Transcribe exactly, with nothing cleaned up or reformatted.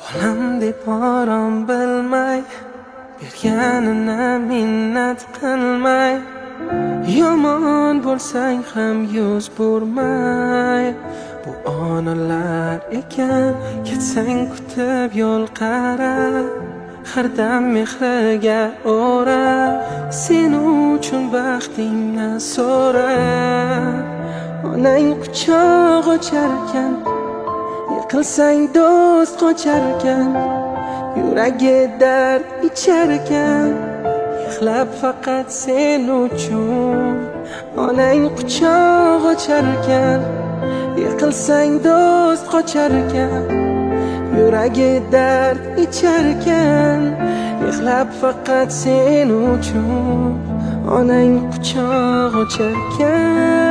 Bolam deb orom bilmay, berganini minnat qilmay, yomon bo'lsang ham yuz burmay. Bu onalar ekan, ketsang kutib yo'l qara, har dam mehriga o'ra, sen uchun baxtingni so'ra. Onang quchoq ocharkan, yiqilsang do'st qocharkan, yuragi dard icharkan, yig'lab faqat sen uchun. Onang quchoq ocharkan, yiqilsang do'st qocharkan, yuragi dard icharkan, yig'lab faqat sen uchun. Onang quchoq ocharkan.